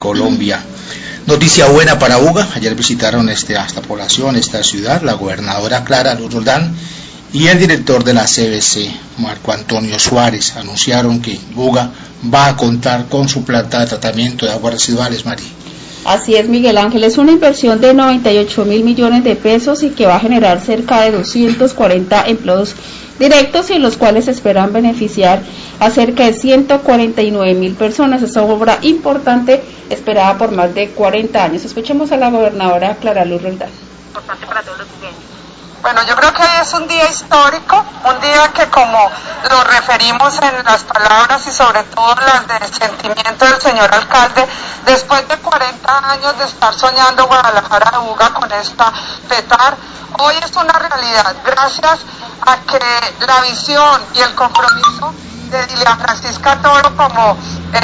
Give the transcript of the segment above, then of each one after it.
Colombia. Noticia buena para Buga. Ayer visitaron esta población, esta ciudad, la gobernadora Clara Luz Roldán y el director de la CBC, Marco Antonio Suárez. Anunciaron que Buga va a contar con su planta de tratamiento de aguas residuales, María. Así es, Miguel Ángel, es una inversión de 98.000 millones de pesos y que va a generar cerca de 240 empleos directos y en los cuales se esperan beneficiar a cerca de 149.000 personas. Esta obra importante esperada por más de 40 años. Escuchemos a la gobernadora Clara Luz Roldán. Importante para todos los bugueños. Bueno, yo creo que hoy es un día histórico, un día que, como lo referimos en las palabras y sobre todo las del sentimiento del señor alcalde, después de 40 años de estar soñando Guadalajara de Buga con esta PETAR, hoy es una realidad, gracias a que la visión y el compromiso de Dilian Francisca Toro como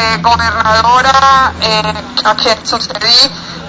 gobernadora a quien sucedí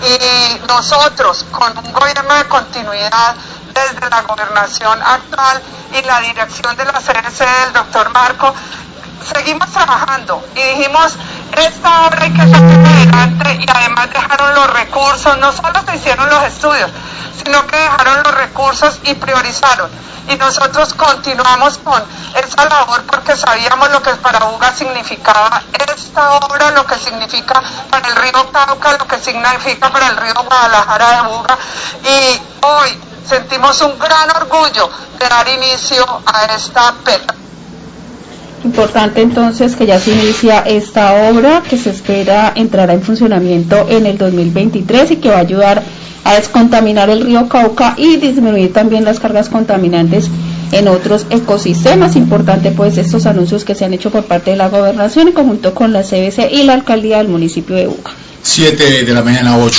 y nosotros con un gobierno de continuidad desde la gobernación actual y la dirección de la CBC del doctor Marco, seguimos trabajando y dijimos, esta obra hay que sacar adelante, y además dejaron los recursos, no solo se hicieron los estudios, sino que dejaron los recursos y priorizaron. Y nosotros continuamos con esa labor porque sabíamos lo que para Buga significaba esta obra, lo que significa para el río Cauca, lo que significa para el río Guadalajara de Buga, y hoy sentimos un gran orgullo de dar inicio a esta PETA. Importante entonces que ya se inicia esta obra que se espera entrará en funcionamiento en el 2023 y que va a ayudar a descontaminar el río Cauca y disminuir también las cargas contaminantes en otros ecosistemas. Importante pues estos anuncios que se han hecho por parte de la gobernación en conjunto con la CBC y la alcaldía del municipio de Buga. 7 de la mañana, 8.